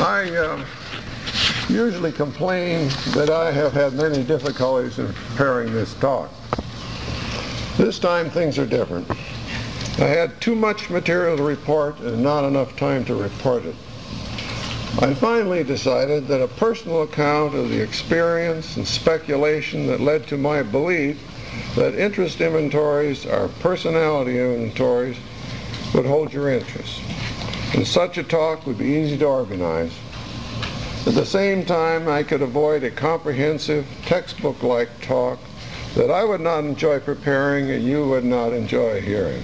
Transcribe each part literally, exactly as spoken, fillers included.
I uh, usually complain that I have had many difficulties in preparing this talk. This time things are different. I had too much material to report and not enough time to report it. I finally decided that a personal account of the experience and speculation that led to my belief that interest inventories are personality inventories would hold your interest. And such a talk would be easy to organize. At the same time, I could avoid a comprehensive, textbook-like talk that I would not enjoy preparing and you would not enjoy hearing.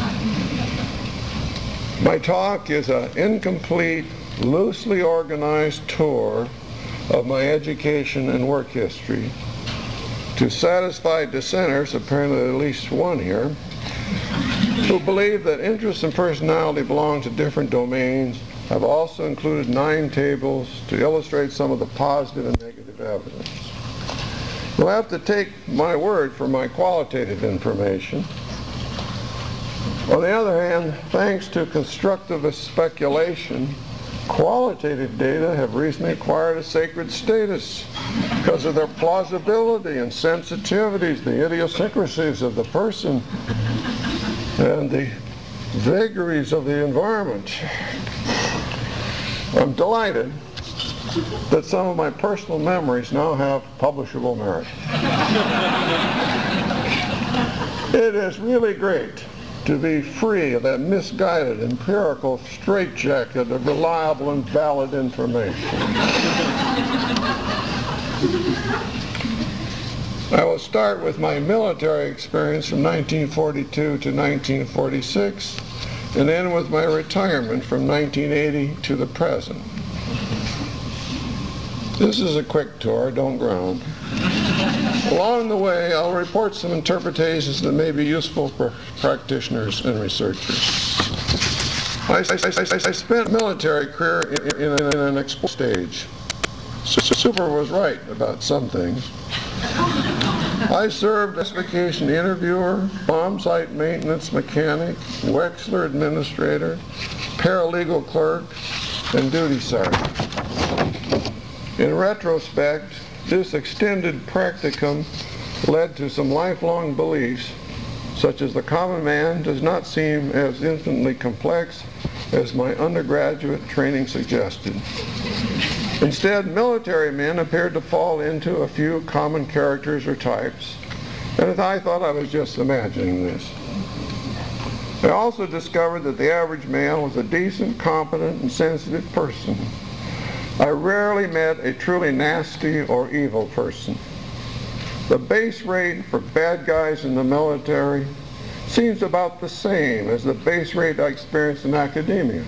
My talk is an incomplete, loosely organized tour of my education and work history to satisfy dissenters, apparently at least one here, who believe that interest and personality belong to different domains. I've also included nine tables to illustrate some of the positive and negative evidence. You'll have to take my word for my qualitative information. On the other hand, thanks to constructivist speculation, qualitative data have recently acquired a sacred status because of their plausibility and sensitivities, the idiosyncrasies of the person, and the vagaries of the environment. I'm delighted that some of my personal memories now have publishable merit. It is really great to be free of that misguided, empirical straitjacket of reliable and valid information. I will start with my military experience from nineteen forty-two to nineteen forty-six, and end with my retirement from nineteen eighty to the present. This is a quick tour, don't groan. Along the way, I'll report some interpretations that may be useful for practitioners and researchers. I, I, I, I spent a military career in, in, in an explosive stage. Super was right about some things. I served as vacation interviewer, bomb site maintenance mechanic, Wexler administrator, paralegal clerk, and duty sergeant. In retrospect, this extended practicum led to some lifelong beliefs, such as the common man does not seem as infinitely complex as my undergraduate training suggested. Instead, military men appeared to fall into a few common characters or types, and I thought I was just imagining this. I also discovered that the average male was a decent, competent, and sensitive person. I rarely met a truly nasty or evil person. The base rate for bad guys in the military seems about the same as the base rate I experienced in academia.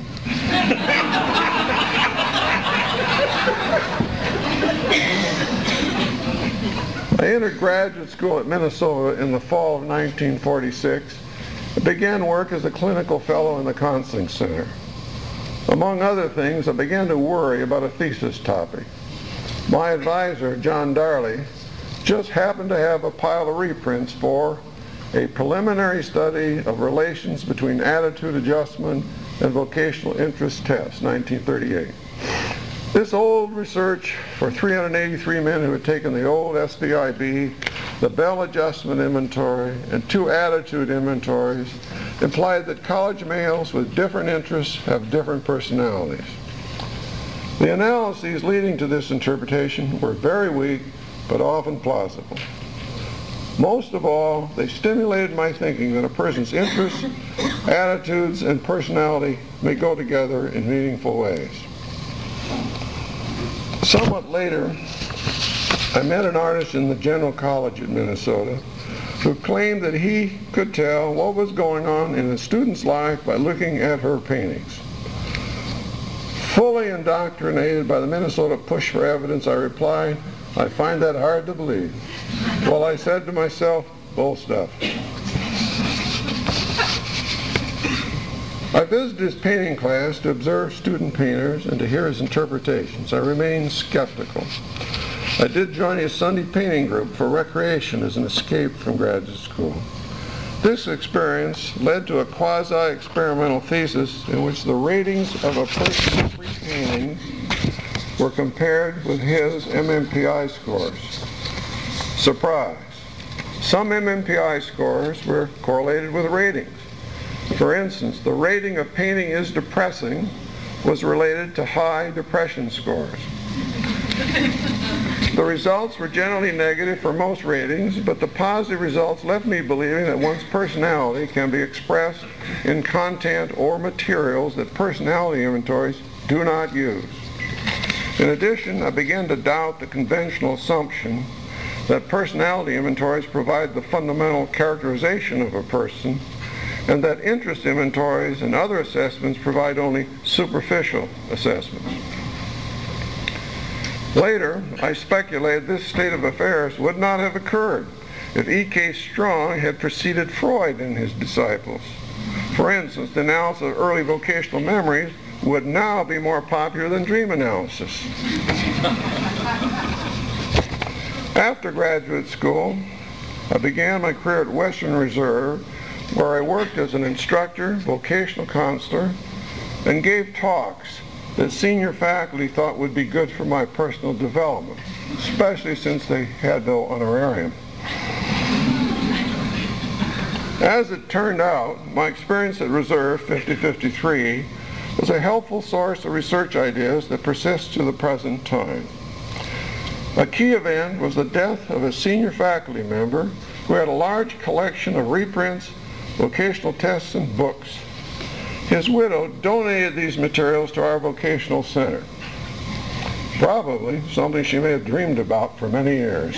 I entered graduate school at Minnesota in the fall of nineteen forty-six and began work as a clinical fellow in the Counseling Center. Among other things, I began to worry about a thesis topic. My advisor, John Darley, just happened to have a pile of reprints for a preliminary study of relations between attitude adjustment and vocational interest tests, nineteen thirty-eight. This old research for three hundred eighty-three men who had taken the old S D I B, the Bell Adjustment Inventory, and two attitude inventories implied that college males with different interests have different personalities. The analyses leading to this interpretation were very weak, but often plausible. Most of all, they stimulated my thinking that a person's interests, attitudes, and personality may go together in meaningful ways. Somewhat later, I met an artist in the General College at Minnesota who claimed that he could tell what was going on in a student's life by looking at her paintings. Fully indoctrinated by the Minnesota push for evidence, I replied, "I find that hard to believe." Well, I said to myself, bull stuff. I visited his painting class to observe student painters and to hear his interpretations. I remained skeptical. I did join his Sunday painting group for recreation as an escape from graduate school. This experience led to a quasi-experimental thesis in which the ratings of a person's three paintings were compared with his M M P I scores. Surprise! Some M M P I scores were correlated with ratings. For instance, the rating of painting is depressing was related to high depression scores. The results were generally negative for most ratings, but the positive results left me believing that one's personality can be expressed in content or materials that personality inventories do not use. In addition, I began to doubt the conventional assumption that personality inventories provide the fundamental characterization of a person, and that interest inventories and other assessments provide only superficial assessments. Later, I speculated this state of affairs would not have occurred if E K Strong had preceded Freud and his disciples. For instance, the analysis of early vocational memories would now be more popular than dream analysis. After graduate school, I began my career at Western Reserve, where I worked as an instructor, vocational counselor, and gave talks that senior faculty thought would be good for my personal development, especially since they had no honorarium. As it turned out, my experience at Reserve fifty fifty-three was a helpful source of research ideas that persist to the present time. A key event was the death of a senior faculty member who had a large collection of reprints, vocational tests, and books. His widow donated these materials to our vocational center. Probably something she may have dreamed about for many years.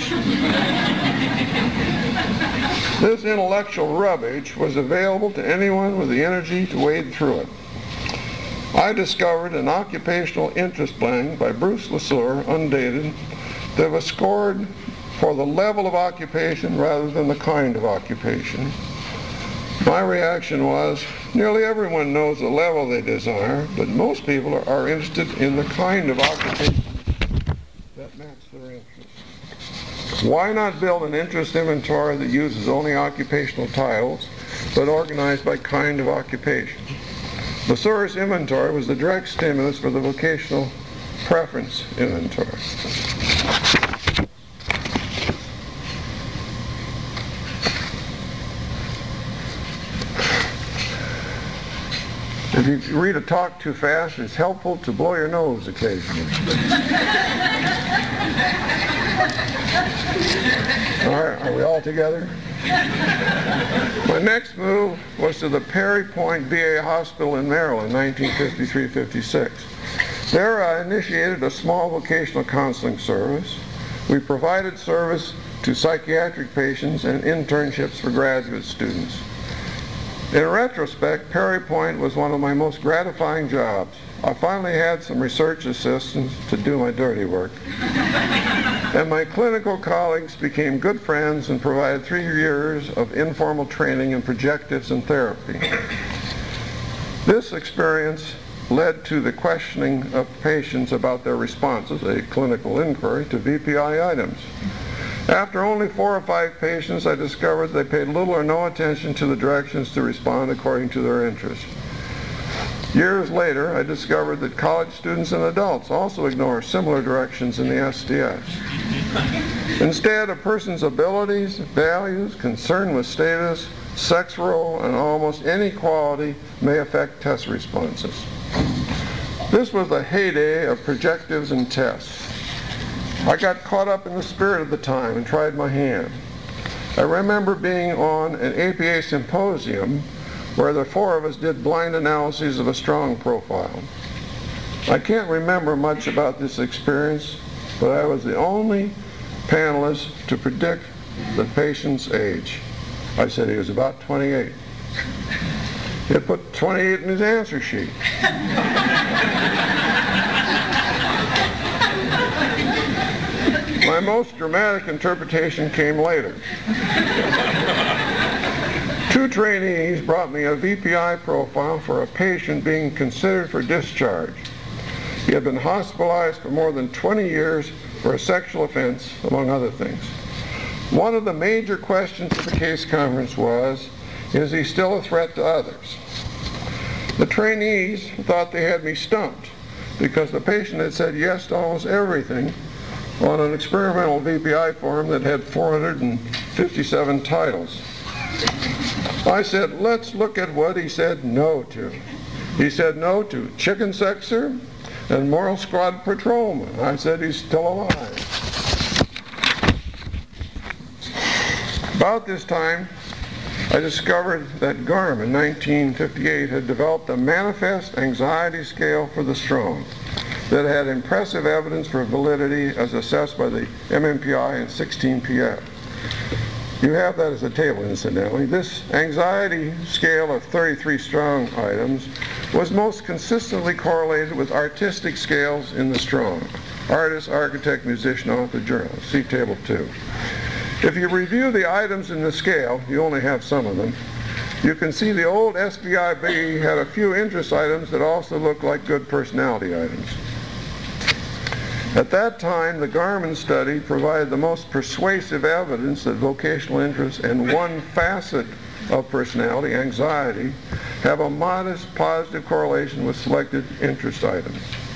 This intellectual rubbish was available to anyone with the energy to wade through it. I discovered an occupational interest blank by Bruce Lasure, undated, that was scored for the level of occupation rather than the kind of occupation. My reaction was, nearly everyone knows the level they desire, but most people are, are interested in the kind of occupation that match their interests. Why not build an interest inventory that uses only occupational titles, but organized by kind of occupation? Lasure's inventory was the direct stimulus for the vocational preference inventory. If you read a talk too fast, it's helpful to blow your nose occasionally. All right, are we all together? My next move was to the Perry Point V A Hospital in Maryland, nineteen fifty-three fifty-six. There I initiated a small vocational counseling service. We provided service to psychiatric patients and internships for graduate students. In retrospect, Perry Point was one of my most gratifying jobs. I finally had some research assistants to do my dirty work. And my clinical colleagues became good friends and provided three years of informal training in projectives and therapy. This experience led to the questioning of patients about their responses, a clinical inquiry, to V P I items. After only four or five patients, I discovered they paid little or no attention to the directions to respond according to their interests. Years later, I discovered that college students and adults also ignore similar directions in the S D S. Instead, a person's abilities, values, concern with status, sex role, and almost any quality may affect test responses. This was the heyday of projectives and tests. I got caught up in the spirit of the time and tried my hand. I remember being on an A P A symposium where the four of us did blind analyses of a strong profile. I can't remember much about this experience, but I was the only panelist to predict the patient's age. I said he was about twenty-eight. He had put twenty-eight in his answer sheet. My most dramatic interpretation came later. Two trainees brought me a V P I profile for a patient being considered for discharge. He had been hospitalized for more than twenty years for a sexual offense, among other things. One of the major questions at the case conference was, is he still a threat to others? The trainees thought they had me stumped. because the patient had said yes to almost everything on an experimental V P I form that had four hundred fifty-seven titles. I said, let's look at what he said no to. He said no to chicken sexer and moral squad patrolman. I said, he's still alive. About this time, I discovered that Garm in nineteen fifty-eight had developed a manifest anxiety scale for the strong that had impressive evidence for validity as assessed by the M M P I and sixteen P F. You have that as a table, incidentally. This anxiety scale of thirty-three strong items was most consistently correlated with artistic scales in the strong. Artist, architect, musician, author, journalist. See table two. If you review the items in the scale, you only have some of them, you can see the old S B I B had a few interest items that also look like good personality items. At that time, the Garman study provided the most persuasive evidence that vocational interests and one facet of personality, anxiety, have a modest positive correlation with selected interest items.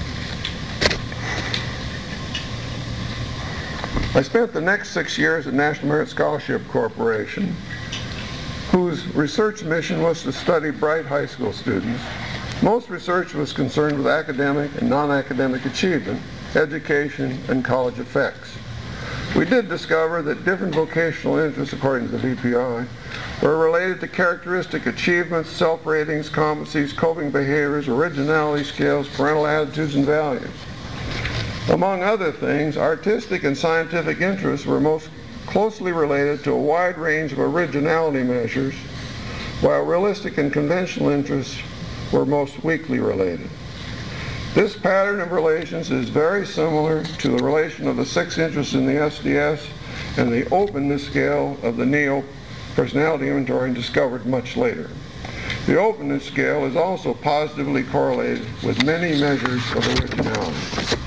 I spent the next six years at National Merit Scholarship Corporation, whose research mission was to study bright high school students. Most research was concerned with academic and non-academic achievement, education, and college effects. We did discover that different vocational interests, according to the V P I, were related to characteristic achievements, self-ratings, competencies, coping behaviors, originality skills, parental attitudes, and values. Among other things, artistic and scientific interests were most closely related to a wide range of originality measures, while realistic and conventional interests were most weakly related. This pattern of relations is very similar to the relation of the six interests in the S D S and the openness scale of the Neo Personality Inventory discovered much later. The openness scale is also positively correlated with many measures of originality.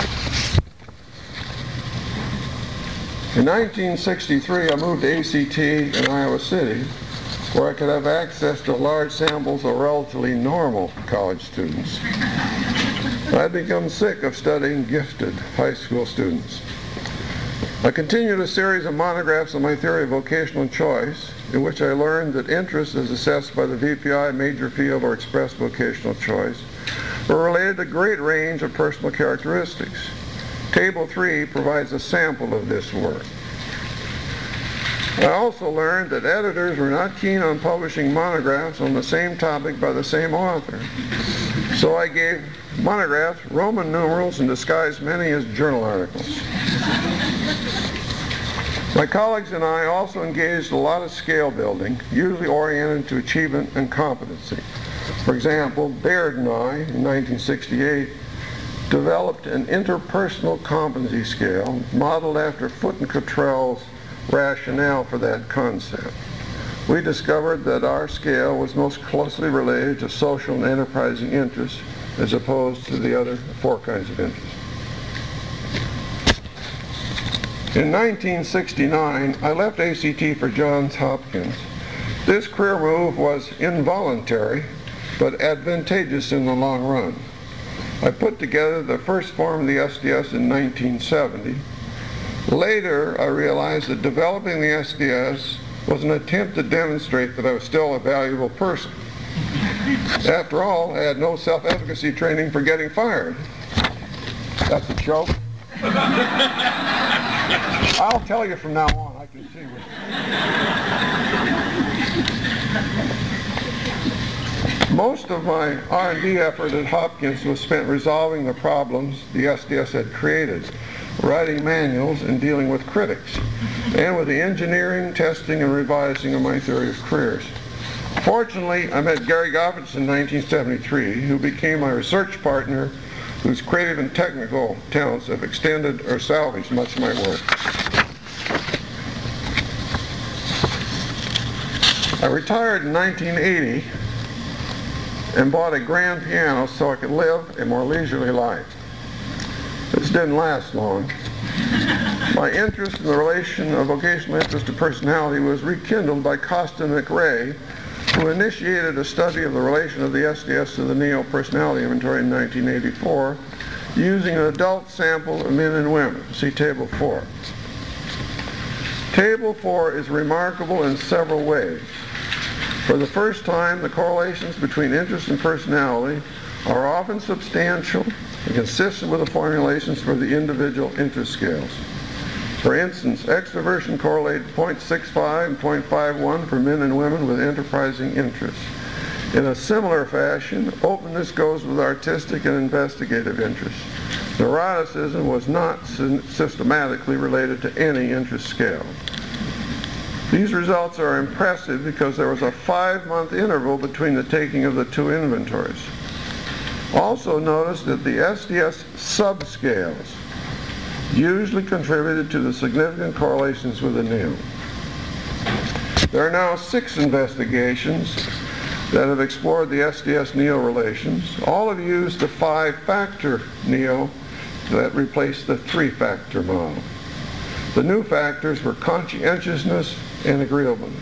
In nineteen sixty-three, I moved to A C T in Iowa City, where I could have access to large samples of relatively normal college students. I'd become sick of studying gifted high school students. I continued a series of monographs on my theory of vocational choice, in which I learned that interest as assessed by the V P I major field or expressed vocational choice were related to a great range of personal characteristics. Table three provides a sample of this work. I also learned that editors were not keen on publishing monographs on the same topic by the same author. So I gave monographs Roman numerals and disguised many as journal articles. My colleagues and I also engaged a lot of scale building, usually oriented to achievement and competency. For example, Baird and I, in nineteen sixty-eight, developed an interpersonal competency scale modeled after Foote and Cottrell's rationale for that concept. We discovered that our scale was most closely related to social and enterprising interests as opposed to the other four kinds of interests. In nineteen sixty-nine, I left A C T for Johns Hopkins. This career move was involuntary, but advantageous in the long run. I put together the first form of the S D S in nineteen seventy. Later, I realized that developing the S D S was an attempt to demonstrate that I was still a valuable person. After all, I had no self-efficacy training for getting fired. That's a joke. I'll tell you from now on, I can see what. Most of my R and D effort at Hopkins was spent resolving the problems the S D S had created, writing manuals and dealing with critics, and with the engineering, testing, and revising of my theory of careers. Fortunately, I met Gary Goffitz in nineteen seventy-three, who became my research partner, whose creative and technical talents have extended or salvaged much of my work. I retired in nineteen eighty and bought a grand piano so I could live a more leisurely life. This didn't last long. My interest in the relation of vocational interest to personality was rekindled by Costa McRae, who initiated a study of the relation of the S D S to the Neo Personality Inventory in nineteen eighty-four, using an adult sample of men and women. See Table four. Table four is remarkable in several ways. For the first time, the correlations between interest and personality are often substantial and consistent with the formulations for the individual interest scales. For instance, extroversion correlated zero point six five and zero point five one for men and women with enterprising interests. In a similar fashion, openness goes with artistic and investigative interests. Neuroticism was not sy- systematically related to any interest scale. These results are impressive because there was a five-month interval between the taking of the two inventories. Also notice that the S D S subscales usually contributed to the significant correlations with the N E O. There are now six investigations that have explored the S D S-N E O relations. All have used the five-factor N E O that replaced the three-factor model. The new factors were conscientiousness and agreeableness.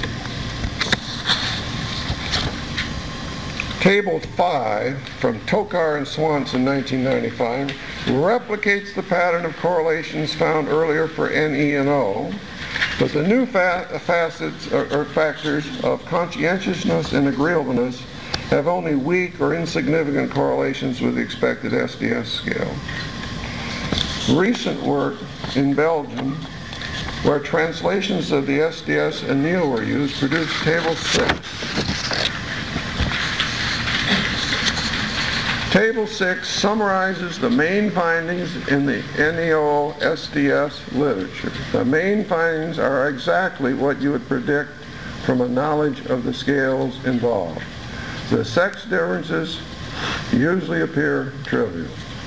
Table five from Tokar and Swanson, nineteen ninety-five, replicates the pattern of correlations found earlier for N, E, and O, but the new fa- facets or, or factors of conscientiousness and agreeableness have only weak or insignificant correlations with the expected S D S scale. Recent work in Belgium, where translations of the S D S and N E O were used, produced Table six. Table six summarizes the main findings in the N E O S D S literature. The main findings are exactly what you would predict from a knowledge of the scales involved. The sex differences usually appear trivial.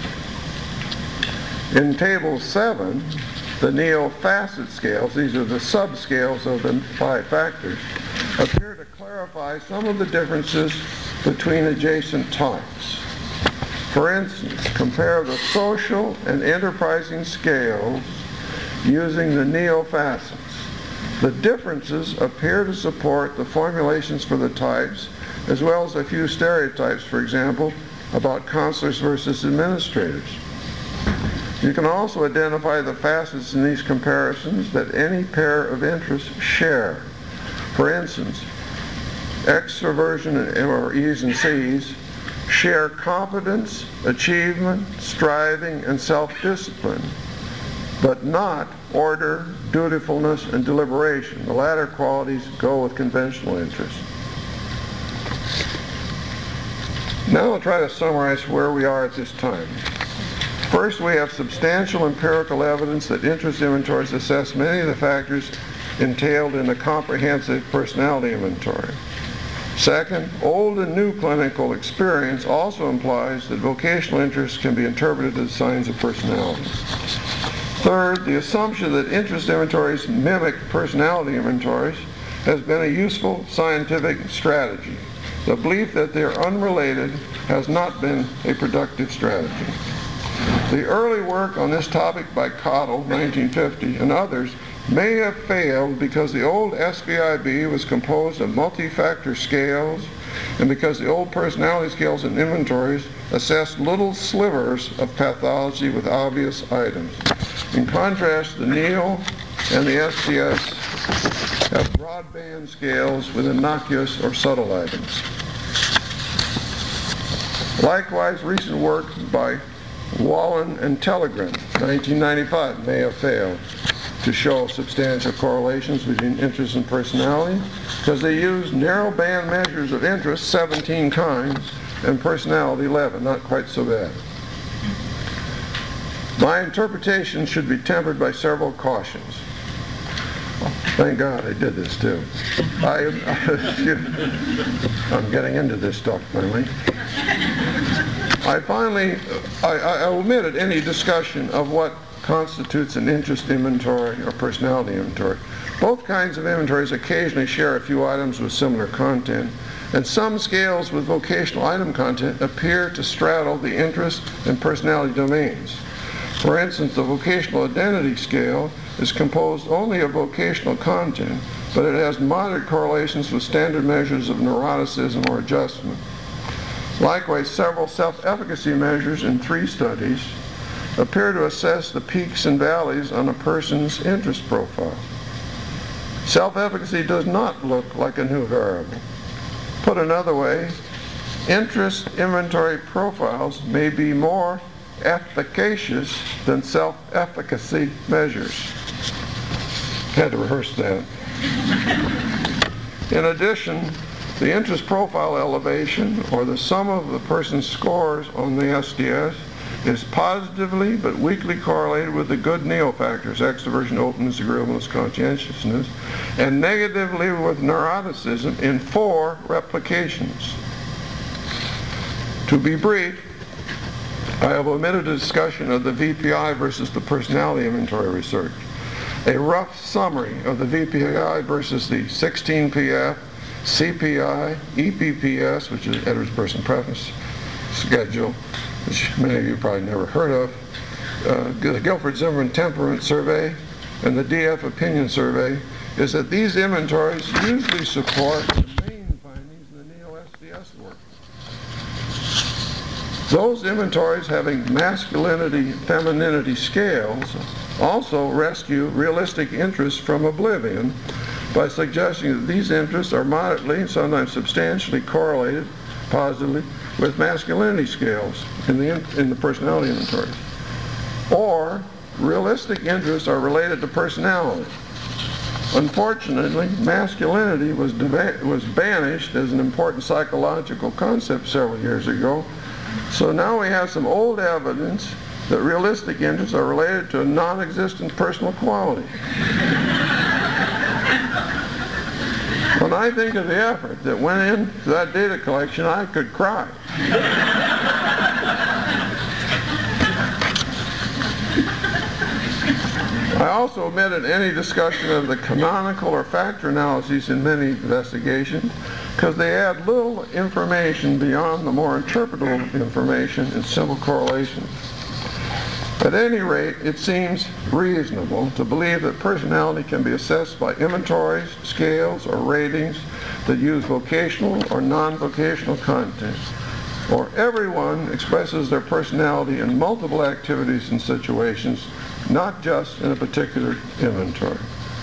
In Table seven, the N E O facet scales, these are the subscales of the five factors, appear to clarify some of the differences between adjacent types. For instance, compare the social and enterprising scales using the N E O facets. The differences appear to support the formulations for the types, as well as a few stereotypes, for example, about counselors versus administrators. You can also identify the facets in these comparisons that any pair of interests share. For instance, extroversion or E's and C's share competence, achievement, striving, and self-discipline, but not order, dutifulness, and deliberation. The latter qualities go with conventional interests. Now I'll try to summarize where we are at this time. First, we have substantial empirical evidence that interest inventories assess many of the factors entailed in a comprehensive personality inventory. Second, old and new clinical experience also implies that vocational interests can be interpreted as signs of personality. Third, the assumption that interest inventories mimic personality inventories has been a useful scientific strategy. The belief that they are unrelated has not been a productive strategy. The early work on this topic by Cottle, nineteen fifty, and others may have failed because the old S V I B was composed of multi-factor scales and because the old personality scales and inventories assessed little slivers of pathology with obvious items. In contrast, the N E O and the S D S have broadband scales with innocuous or subtle items. Likewise, recent work by Wallen and Tellegren, nineteen ninety-five, may have failed to show substantial correlations between interest and personality because they used narrow band measures of interest, seventeen kinds, and personality, eleven, not quite so bad. My interpretation should be tempered by several cautions. Thank God I did this too. I, I'm getting into this stuff finally. I finally, I, I omitted any discussion of what constitutes an interest inventory or personality inventory. Both kinds of inventories occasionally share a few items with similar content, and some scales with vocational item content appear to straddle the interest and personality domains. For instance, the vocational identity scale is composed only of vocational content, but it has moderate correlations with standard measures of neuroticism or adjustment. Likewise, several self-efficacy measures in three studies appear to assess the peaks and valleys on a person's interest profile. Self-efficacy does not look like a new variable. Put another way, interest inventory profiles may be more efficacious than self-efficacy measures. Had to rehearse that. In addition, the interest profile elevation, or the sum of the person's scores on the S D S, is positively but weakly correlated with the good NEO factors, extroversion, openness, agreeableness, conscientiousness, and negatively with neuroticism in four replications. To be brief, I have omitted a discussion of the V P I versus the personality inventory research. A rough summary of the V P I versus the sixteen P F, C P I, E P P S, which is Edwards Person Preference Schedule, which many of you probably never heard of, uh, the Guilford-Zimmermann Temperament Survey, and the D F Opinion Survey, is that these inventories usually support the main findings in the NEO S D S work. Those inventories having masculinity, femininity scales also rescue realistic interests from oblivion by suggesting that these interests are moderately, sometimes substantially correlated positively with masculinity scales in the, in the personality inventory. Or realistic interests are related to personality. Unfortunately, masculinity was, was banished as an important psychological concept several years ago. So now we have some old evidence that realistic interests are related to a non-existent personal quality. When I think of the effort that went into that data collection, I could cry. I also omitted any discussion of the canonical or factor analyses in many investigations because they add little information beyond the more interpretable information in simple correlations. At any rate, it seems reasonable to believe that personality can be assessed by inventories, scales, or ratings that use vocational or non-vocational content, or everyone expresses their personality in multiple activities and situations, not just in a particular inventory.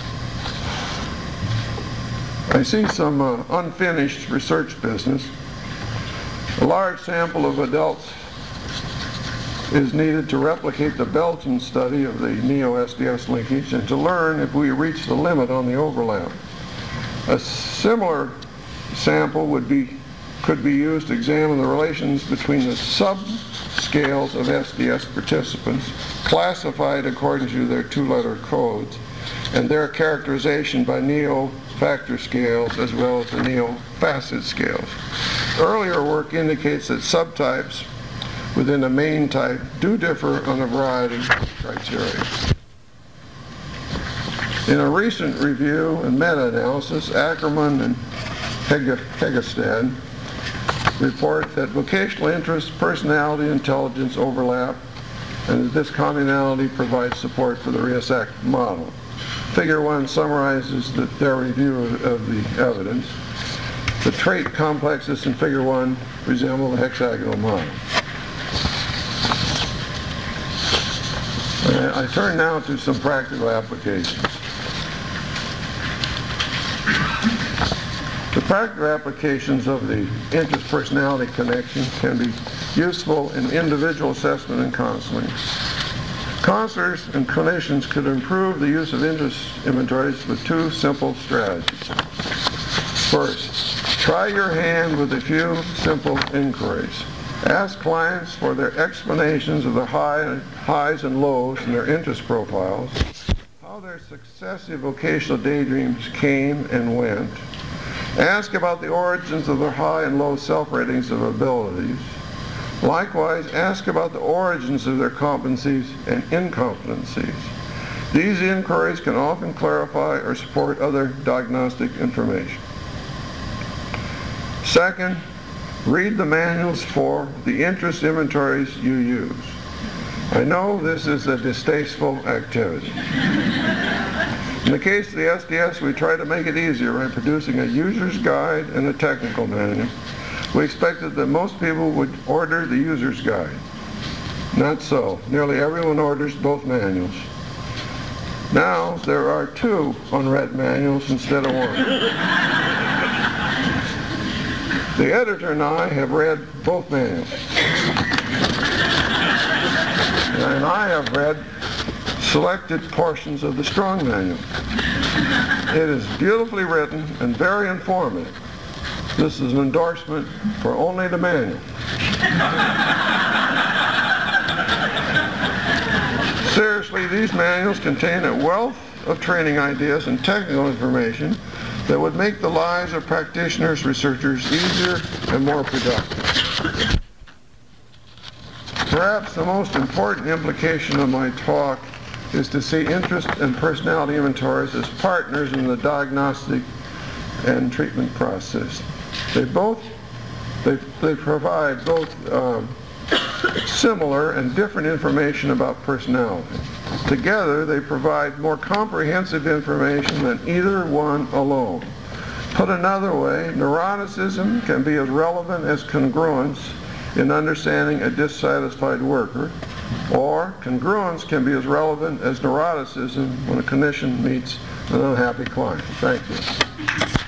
I see some uh, unfinished research business. A large sample of adults is needed to replicate the Belgian study of the NEO S D S linkage and to learn if we reach the limit on the overlap. A similar sample would be, could be used to examine the relations between the subscales of S D S participants, classified according to their two-letter codes, and their characterization by NEO factor scales as well as the NEO facet scales. Earlier work indicates that subtypes within a main type do differ on a variety of criteria. In a recent review and meta-analysis, Ackerman and Hegestad report that vocational interest, personality, intelligence overlap, and that this commonality provides support for the Rheosak model. Figure one summarizes the, their review of, of the evidence. The trait complexes in Figure one resemble the hexagonal model. I turn now to some practical applications. The practical applications of the interest-personality connection can be useful in individual assessment and counseling. Counselors and clinicians could improve the use of interest inventories with two simple strategies. First, try your hand with a few simple inquiries. Ask clients for their explanations of the high, highs and lows in their interest profiles, how their successive vocational daydreams came and went. Ask about the origins of their high and low self-ratings of abilities. Likewise, ask about the origins of their competencies and incompetencies. These inquiries can often clarify or support other diagnostic information. Second, read the manuals for the interest inventories you use. I know this is a distasteful activity. In the case of the S D S, we try to make it easier by producing a user's guide and a technical manual. We expected that most people would order the user's guide. Not so. Nearly everyone orders both manuals. Now there are two unread manuals instead of one. The editor and I have read both manuals. And I have read selected portions of the Strong Manual. It is beautifully written and very informative. This is an endorsement for only the manual. Seriously, these manuals contain a wealth of training ideas and technical information that would make the lives of practitioners, researchers easier and more productive. Perhaps the most important implication of my talk is to see interest and personality inventories as partners in the diagnostic and treatment process. They both, they, they provide both um, similar and different information about personality. Together, they provide more comprehensive information than either one alone. Put another way, neuroticism can be as relevant as congruence in understanding a dissatisfied worker, or congruence can be as relevant as neuroticism when a clinician meets an unhappy client. Thank you.